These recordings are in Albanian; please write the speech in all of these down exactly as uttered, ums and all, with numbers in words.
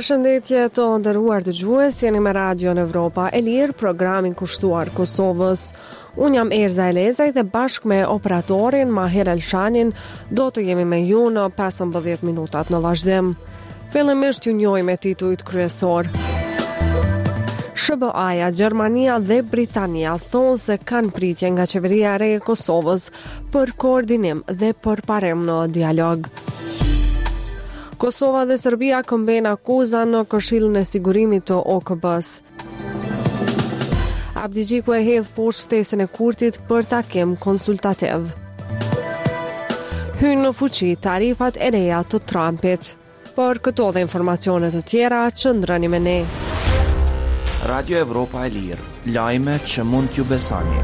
Përshëndetje të nderuar dëgjues, jeni me Radio në Evropa e Lirë, programin kushtuar Kosovës. Unë jam Erza Elezaj dhe bashkë me operatorin Maher Elshanin do të jemi me ju në pesëmbëdhjetë minutat në vazhdim. Fillimisht ju njohim me titujt kryesor. S B A-ja, Gjermania dhe Britania thonë se kanë pritje nga qeveria e re e Kosovës për koordinim dhe përparim në dialog. Kosova dhe Serbia këmbejnë akuza në Këshillin e Sigurimit të O K B-s. Abdi Gjiku e hedh poshtë ftesën e Kurtit për takim konsultativ. Hynë në fuqi tarifat e reja të Trumpit. Për këto dhe informacionet të tjera, qëndroni me ne. Radio Evropa e Lirë, lajme që mund t'ju besoni.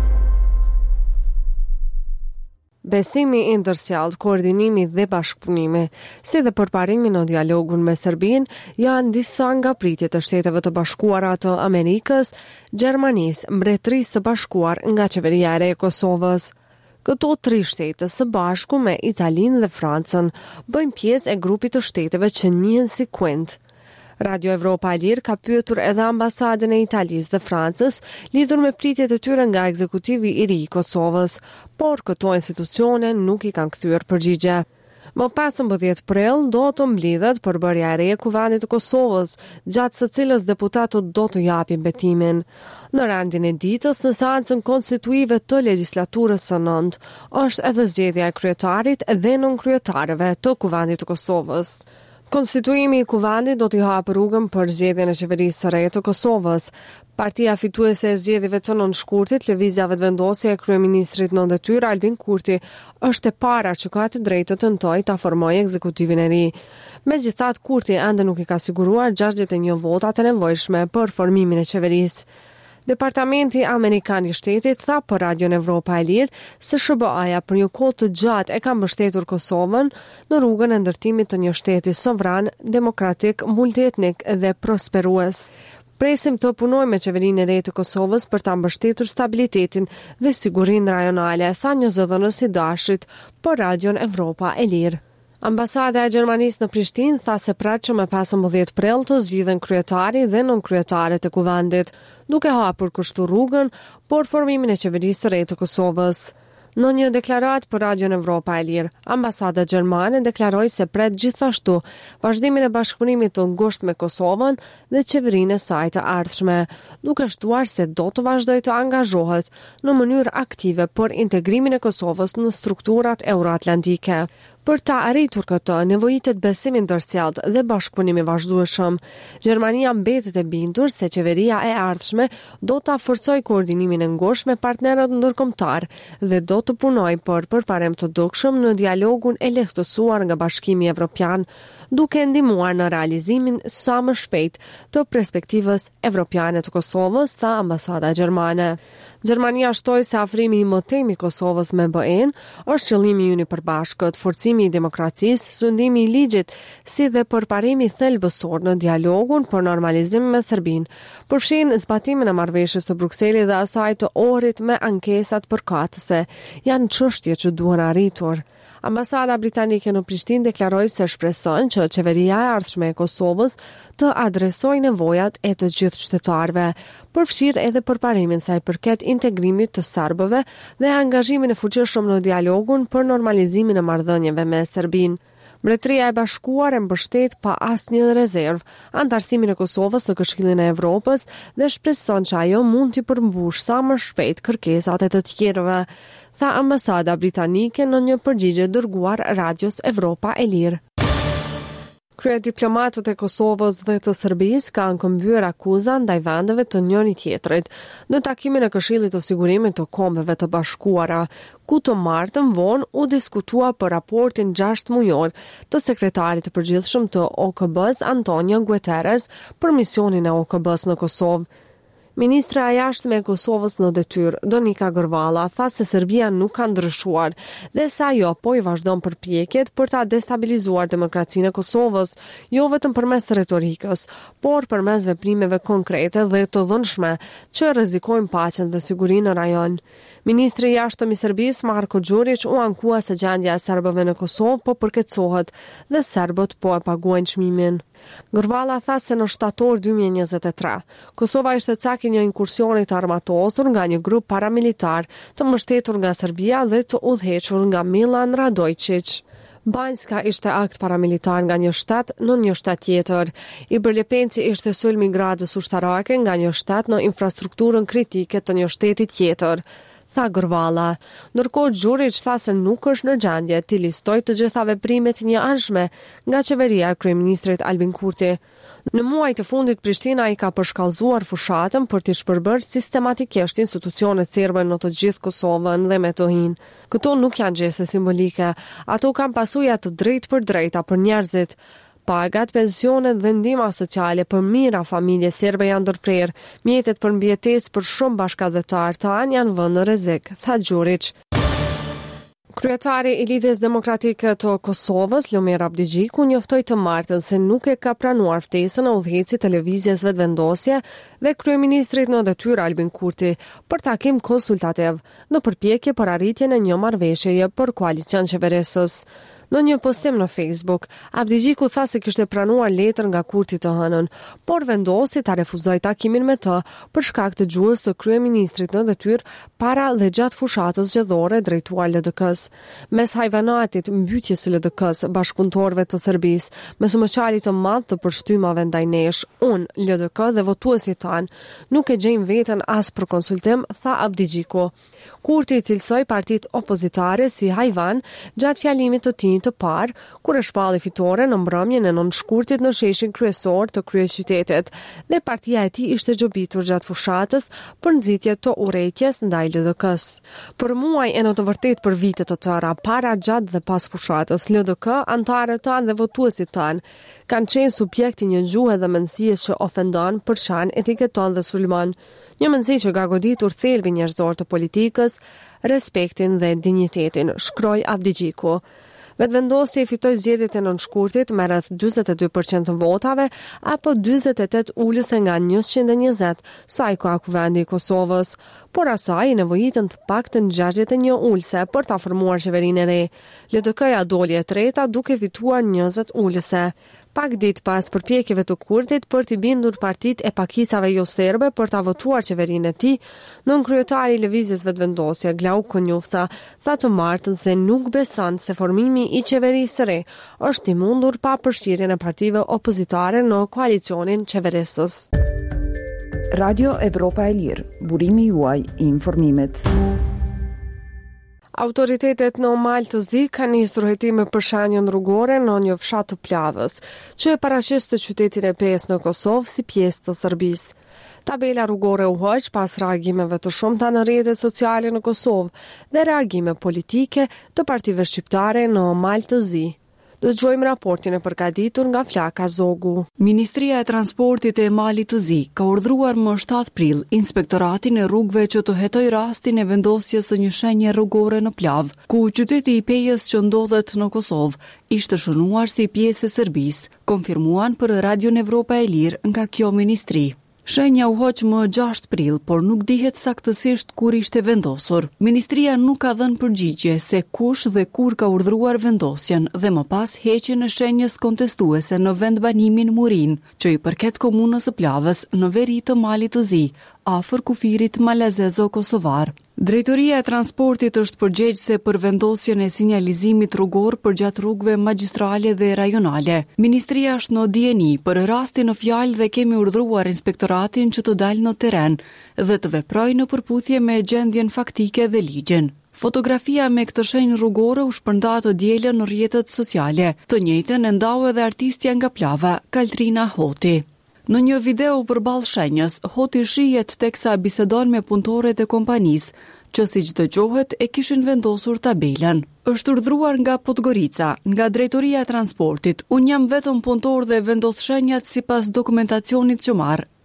Besimi ndërsjellë, koordinimi dhe bashkëpunimi, si dhe përparimi në dialogun me Serbinë, janë disa nga pritjet e Shteteve të Bashkuara të Amerikës, Gjermanisë, Mbretërisë së Bashkuar nga qeveria e re e Kosovës. Këto tri shtete së bashku me Italinë dhe Francën bëjnë pjesë e grupit të shteteve që njihen si Quint. Radio Evropa e Lirë ka pyetur edhe ambasadën e Italisë dhe Francës lidhur me pritjet e tyre nga ekzekutivi i ri i Kosovës, por këto institucione nuk i kanë kthyer përgjigje. Më pesëmbëdhjetë prill do të mblidhet përbërja e re e Kuvendit të Kosovës, gjatë së cilës deputatët do të japin betimin. Në rendin e ditës, në seancën konstituive të legjislaturës së nëntë, është edhe zgjedhja e kryetarit dhe nënkryetarëve të Kuvendit të Kosovës. Konstituimi i Kuvendit do t'i hapë rrugën për zgjedhjen e qeverisë së re të Kosovës. Partia fituese e zgjedhjeve të nënshkurtit, Lëvizja Vetëvendosje e kryeministrit në detyrë Albin Kurti, është e para që ka të drejtë të tentojë ta formojë ekzekutivin e ri. Megjithatë, Kurti ende nuk i ka siguruar gjashtëdhjetë e një votat e nevojshme për formimin e qeverisë. Departamenti Amerikan i Shtetit tha për Radio Evropa e Lirë se S B A-ja për një kohë të gjatë e ka mbështetur Kosovën në rrugën e ndërtimit të një shteti sovran, demokratik, multietnik dhe prosperues. Presim të punojmë me qeverinë e re të Kosovës për ta mbështetur stabilitetin dhe sigurinë rajonale, tha një zëdhënës i dashit për Radio Evropa e Lirë. Ambasada e Gjermanisë në Prishtinë tha se pratshëm me pesëmbëdhjetë prill të zgjidhen kryetari dhe nënkryetaret e Kuvendit, duke hapur kështu rrugën për formimin e qeverisë së re të Kosovës. Në një deklaratë për Radio Evropa e Lirë, ambasada gjermane deklaroi se pret gjithashtu vazhdimin e bashkëpunimit të ngushtë me Kosovën dhe qeverinë e saj të ardhshme, duke shtuar se do të vazhdojë të angazhohet në mënyrë aktive për integrimin e Kosovës në strukturat euroatlantike. Për ta arritur këtë, nevojitet besim ndërsjellë dhe bashkëpunimi vazhdueshëm. Gjermania mbetet e bindur se qeveria e ardhshme do ta forcojë koordinimin e ngushtë me partnerët ndërkombëtar dhe do të punojë për përparim të dukshëm në dialogun e lehtësuar nga Bashkimi Evropian, duke ndihmuar në realizimin sa më shpejt të perspektivës evropiane të Kosovës, tha ambasada gjermane. Gjermania shtoi se afrimi i mëtejmë i Kosovës me B E-n është qëllimi i përbashkët, forcimi i demokracisë, sundimi i ligjit, si dhe përparimi thelbësor në dialogun për normalizim me Serbinë, përfshin zbatimin e marrëveshjes së Brukselit dhe asaj të orrit me ankesat përkatëse, janë çështje që duhen arritur. Ambasada britanike në Prishtinë deklaroi se shpreson që qeveria e ardhshme e Kosovës të adresojë nevojat e të gjithë qytetarëve, përfshirë edhe përparimin sa i përket integrimit të serbëve dhe angazhimin e fuqishëm në dialogun për normalizimin e marrëdhënieve me Serbinë. Mbretëria e Bashkuar e mbështet pa asnjë rezervë antarësimin e Kosovës në Këshillin e Evropës dhe shpreson që ajo mund të përmbushë sa më shpejt kërkesat e të tjerëve, tha ambasada britanike në një përgjigje dërguar Radios Evropa e Lirë. Kryediplomatët e Kosovës dhe të Serbisë kanë këmbyer akuza ndaj vendeve të njëri tjetrit në takimin e Këshillit të Sigurimit të Kombeve të Bashkuara, ku të martën vonë u diskutua për raportin gjashtë mujor të sekretarit të përgjithshëm të O K B-s Antonio Guterres për misionin e O K B-s në Kosovë. Ministra e jashtme e Kosovës në detyrë, Donika Gërvalla, tha se Serbia nuk ka ndryshuar dhe sa jo po i vazhdon përpjekjet për ta destabilizuar demokracinë e Kosovës, jo vetëm përmes retorikës, por përmes veprimeve konkrete dhe të dhënshme që rrezikojnë paqen dhe sigurinë në rajon. Ministri i jashtëm i Serbisë, Marko Đurić, u ankua se gjendja e serbëve në Kosovë po përkeqësohet dhe serbët po e paguajnë çmimin. Gërvalla tha se në shtator dy mijë e njëzet e tre, Kosova ishte cak i një inkursioni të armatosur nga një grup paramilitar të mbështetur nga Serbia dhe të udhëhequr nga Milan Radojčić. Banjska ishte akt paramilitar nga një shtet në një shtet tjetër. I Bërlepenci ishte sulmi gradës ushtarake nga një shtet në infrastrukturën kritike të një shteti tjetër, tha Gërvalla. Ndërkohë Đurić tha se nuk është në gjendje të listojë të gjitha veprimet një anshme nga qeveria e kryeministrit Albin Kurti. Në muaj të fundit Prishtina i ka përshkallëzuar fushatën për të shpërbërë sistematikisht institucionet serbe në të gjithë Kosovën dhe Metohin. Këto nuk janë gjese simbolike, ato kanë pasuja të drejtë për drejta për njerëzit. Pagat, pensionet dhe ndihma sociale për mijëra familje serbe janë ndërprerë, mjetet për mbijetesë për shumë bashkëdhetar tanë janë vënë në rrezik, tha Đurić. Kryetari i Lidhjes Demokratike të Kosovës, Lomir Abdigjiku, njoftoi të martën se nuk e ka pranuar ftesën e udhëheqësit të lëvizjes vetëvendosje dhe kryeministrit në detyrë Albin Kurti për takim konsultativ në përpjekje për arritjen e një marrëveshjeje për koalicion qeverisës. Në një postim në Facebook, Abdigjiku tha se kishte pranuar letër nga Kurti të hënën, por vendosi ta refuzoi takimin me të për shkak të gjuhës së kryeministrit në detyrë para dhe gjatë fushatës zgjedhore drejtuar L D K-s. Mes hajvanatit mbytjes së L D K-s, bashkëpunëtorëve të Serbisë, mesumëqarit të madh të përshtymave ndaj nesh, unë, L D K dhe votuesit tanë, nuk e gjejmë veten as për konsultim, tha Abdigjiku. Kurti i cilsoi partitë opozitare si hajvan gjatë fjalimit të tij të parë, kur e shpalli fitore në mbrëmjen e nëntëshkurtit në sheshin kryesor të kryeqytetit, dhe partia e tij ishte gjobitur gjatë fushatës për nxitje të urrejtjes ndaj L D K-s. Për muaj e në të vërtet për vite të tëra, para, gjatë dhe pas fushatës, L D K, antarët tanë dhe votuesit tanë kanë qenë subjekti një gjuhe dhe mendësie që ofendon, përçan, etiketon dhe sulmon. Një mendësi që ka goditur thelbin njerëzor të politikës, respektin dhe dinjitetin, shkroi Abdigjiku. Vetëvendosja i fitoi zgjedhjet e nëntëshkurtit me rreth dyzet e dy përqind të votave apo dyzet e tetë ulëse nga njëqind e njëzet, sa i ka kuvendi i Kosovës, por asaj i nevojitën të paktën gjashtëdhjetë e një ulëse për ta formuar qeverinë e re. L D K-ja doli e treta duke fituar njëzet ulëse. Pak ditë pas përpjekjeve të Kurtit për t'i bindur partitë e pakicave jo serbe për ta votuar qeverinë e tij, nënkryetari i lëvizjes vetëvendosje Glauk Konjufca tha të martën se nuk beson se formimi i qeverisë së re është i mundur pa përfshirjen e partive opozitare në koalicionin qeverisës. Radio Evropa e Lirë, burimi juaj i informimit. Autoritetet në Maltëzi kanë nisur hetime për shenjën rrugore në një fshat të Plavës, që e paraqes të qytetin e pesë në Kosovë si pjesë të Serbisë. Tabela rrugore u hoq pas reagimeve të shumta në rrjetet sociale në Kosovë dhe reagime politike të partive shqiptare në Maltëzi. Dëgjojmë raportin e përgatitur nga Flaka Zogu. Ministria e Transportit e Malit të Zi ka urdhëruar më shtatë prill Inspektoratin e Rrugëve që të hetoj rastin e vendosjes së një shenje rrugore në Plavë, ku qyteti i Pejës që ndodhet në Kosovë ishte shënuar si pjesë e Serbisë, konfirmuan për Radion Evropa e Lirë nga kjo ministri. Shenja u hoq më gjashtë prill, por nuk dihet saktësisht kur ishte vendosur. Ministria nuk ka dhënë përgjigje se kush dhe kur ka urdhëruar vendosjen dhe më pas heqjen e shenjës kontestuese në vendbanimin Murin, që i përket komunës së Plavës në veri të Malit të Zi, afër kufirit Malazezo-Kosovar. Drejtoria e Transportit është përgjegjëse për vendosjen e sinjalizimit rrugor përgjatë rrugëve magjistrale dhe rajonale. Ministria është në dieni për rastin në fjalë dhe kemi urdhëruar inspektoratin që të dalë në terren dhe të veprojë në përputhje me gjendjen faktike dhe ligjin. Fotografia me këtë shenjë rrugore u shpërnda të dielën në rrjetet sociale. Të njëjtën e ndau edhe artistja nga Plava, Kaltrina Hoti. Në një video përballë shenjës, Hoti shihet teksa bisedon me punëtorët e kompanisë, që siç dëgjohet e kishin vendosur tabelën. Është urdhëruar nga Podgorica, nga Drejtoria e Transportit. Unë jam vetëm punëtor dhe vendos shenjat sipas dokumentacionit që marr,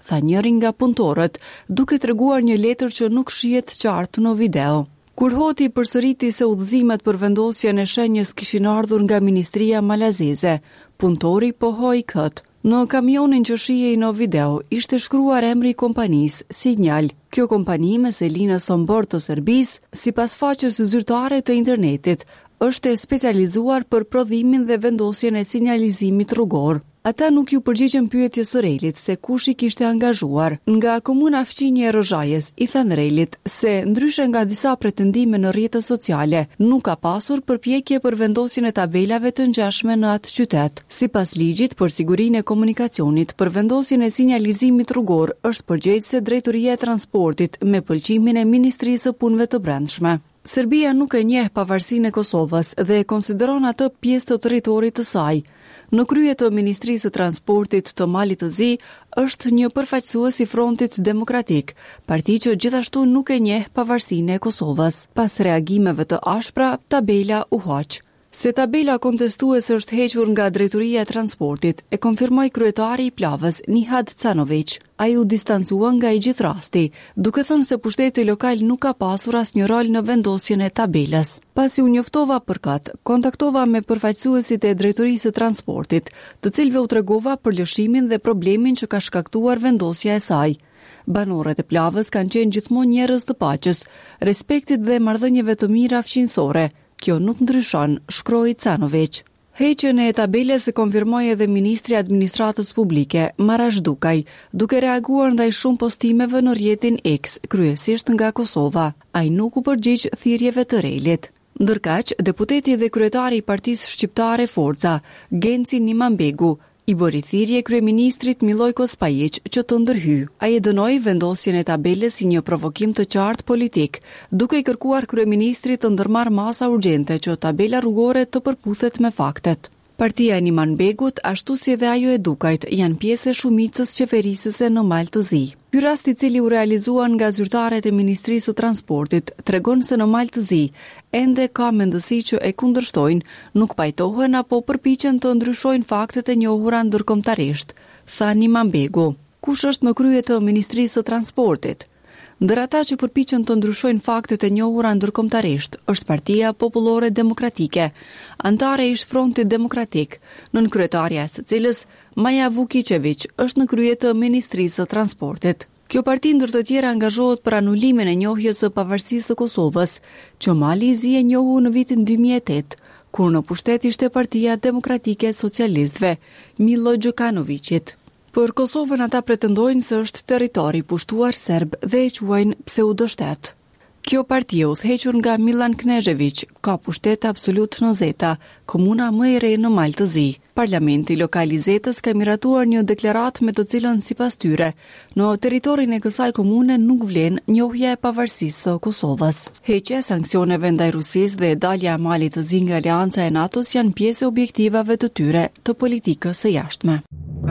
tha njëri nga punëtorët, duke treguar një letër që nuk shihet qartë në video. Kur Hoti përsëriti se udhëzimet për vendosjen e shenjës kishin ardhur nga Ministria Malazeze, punëtori pohoi këtë. Në kamionin që shihej në video ishte shkruar emri i kompanisë, Signal. Kjo kompani me selinë së bord të Serbisë, sipas faqes zyrtare të internetit, është e specializuar për prodhimin dhe vendosjen e sinjalizimit rrugor. Ata nuk ju përgjigjen pyetjes së Relit se kush i kishte angazhuar. Nga komuna Fqinje e Rozhajës i thanë Relit se ndryshe nga disa pretendime në rrjetet sociale, nuk ka pasur përpjekje për vendosjen e tabelave të ngjashme në atë qytet. Sipas ligjit për sigurinë e komunikacionit, për vendosjen e sinjalizimit rrugor është përgjegjëse Drejtoria e Transportit me pëlqimin e Ministrisë së Punëve të Brendshme. Serbia nuk e njeh pavarësinë e Kosovës dhe e konsideron atë pjesë të territorit të saj. Në krye të Ministrisë së Transportit të Malit të Zi është një përfaqësues i Frontit Demokratik, parti që gjithashtu nuk e njeh pavarësinë e Kosovës. Pas reagimeve të ashpra, tabela u hoq. Se tabela kontestuese është hequr nga Drejtoria e Transportit, e konfirmoi kryetari i Plavës, Nihad Canović. Ai u distancua nga i gjithë rasti, duke thënë se pushteti lokal nuk ka pasur asnjë rol në vendosjen e tabelës. Pasi u njoftova për këtë, kontaktova me përfaqësuesit e Drejtorisë së Transportit, të cilëve u tregova për lëshimin dhe problemin që ka shkaktuar vendosja e saj. Banorët e Plavës kanë qenë gjithmonë njerëz të paqes, respektit dhe marrëdhënieve të mira fqinjësore. Kjo nuk ndryshon, shkroi Canović. Heqjen e tabelës e konfirmoi edhe Ministri i Administratës Publike, Marash Dukaj, duke reaguar ndaj shumë postimeve në rrjetin X, kryesisht nga Kosova. Ai nuk u përgjigj thirrjeve të Relit. Ndërkaq, deputeti dhe kryetari i Partisë Shqiptare Forca, Genci Nimambegu, i bëri thirrje kryeministrit Milojko Spajić që të ndërhyj. Ai e dënoi vendosjen e tabelës si një provokim të qartë politik, duke i kërkuar kryeministrit të ndërmarrë masa urgjente që tabela rrugore të përputhet me faktet. Partia e Nimanbegut, ashtu si dhe ajo e Dukajt, janë pjesë e shumicës qeverisëse në Mal të Zi. Ky rast i cili u realizuan nga zyrtarët e Ministrisë së Transportit tregon se në Mal të Zi ende ka mendësi që e kundërshtojnë, nuk pajtohen apo përpiqen të ndryshojnë faktet e njohura ndërkombëtarisht, tha Nimambegu. Kush është në krye të Ministrisë së Transportit? Ndër ata që përpiqen të ndryshojnë faktet e njohura ndërkombëtarisht është Partia Popullore Demokratike, antare ish Frontit Demokratik, nënkryetaria e së cilës, Maja Vukićević, është në krye të Ministrisë së Transportit. Kjo parti ndër të tjera angazhohet për anulimin e njohjes së pavarësisë së Kosovës, që Mali i Zi e njohu në vitin dy mijë e tetë, kur në pushtet ishte Partia Demokratike e Socialistëve, Milo Đukanovićit. Për Kosovën ata pretendojnë se është territori pushtuar serb dhe e quajnë pseudoshtet. Kjo parti udhëhequr nga Milan Knežević ka pushtet absolut në Zeta, komuna më e re në Mal të Zi. Parlamenti lokal i Zetës ka miratuar një deklaratë me të cilën sipas tyre, në territorin e kësaj komune nuk vlen njohja e pavarësisë së Kosovës. Heqja e sanksioneve ndaj Rusisë dhe dalja e Malit të Zi nga Aleanca e NATO-s janë pjesë e objektivave të tyre të politikës së jashtme.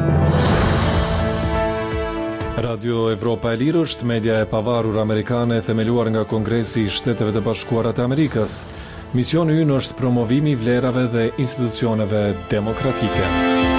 Radio Evropa e Lirë është media e pavarur amerikane themeluar nga Kongresi i Shteteve të Bashkuara të Amerikës. Misioni ynë është promovimi i vlerave dhe institucioneve demokratike.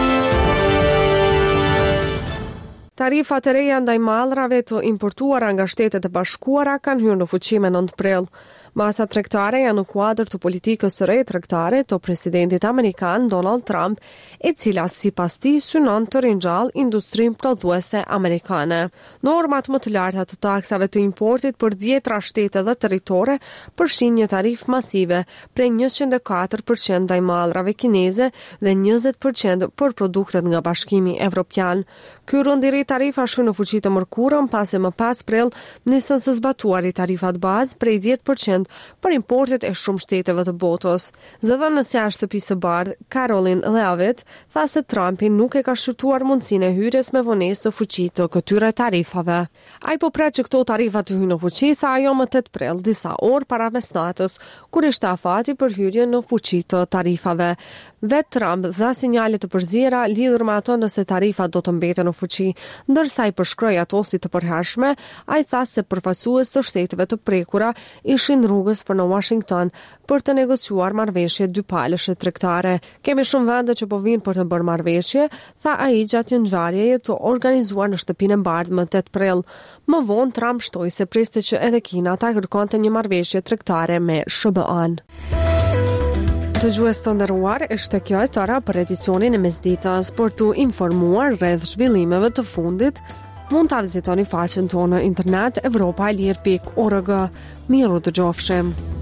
Tarifat e reja ndaj mallrave të importuara nga Shtetet e Bashkuara kanë hyrë në fuqi me nëntë prill. Masa tregtare janë në kuadër të politikës së re tregtare të presidentit amerikan Donald Trump, e cila sipas tij synon të ringjallë industrinë prodhuese amerikane. Normat më të larta të taksave të importit për dhjetra shtete dhe territore përfshin një tarifë masive prej njëqind e katër përqind ndaj mallrave kineze dhe njëzet përqind për produktet nga Bashkimi Evropian. Ky rëndiri tarifa shkoi në fuqi të mërkurën pasi më pas prill nisën së zbatuari tarifat bazë prej dhjetë përqind për importet e shumë shteteve të botës. Zëdhënësja e shtëpisë së bardhë, Caroline Leavitt, tha se Trumpi nuk e ka shqyrtuar mundësinë e hyrjes me vonesë të fuqi të këtyre tarifave. Ai po pret që këto tarifa të hyjnë në fuqi, tha ajo më tetë prill, disa orë para mesnatës, kur ishte afati për hyrjen në fuqi të tarifave. Vet Trump dha sinjale të përziera lidhur me ato nëse tarifat do të mbeten në fuqi, ndërsa i përshkroi ato si të përhershme, ai tha se përfaqësues të shteteve të prekura ishin rrugës për në Washington për të negociuar marrëveshje dypalëshe tregtare. Kemi shumë vende që po vinë për të bërë marrëveshje, tha ai gjatë një ngjarjeje të organizuar në shtëpinë e Bardh më tetë prill. Më vonë Trump shtoi se priste që edhe Kina ta kërkonte një marrëveshje tregtare me S B A-n. Të gjues të nderuar, është kjo e tëra për edicionin e mesditës. Për të informuar rreth zhvillimeve të fundit, mund ta vizitoni faqen tonë në internet evropaelir pikë org. Miru dëgjofshim.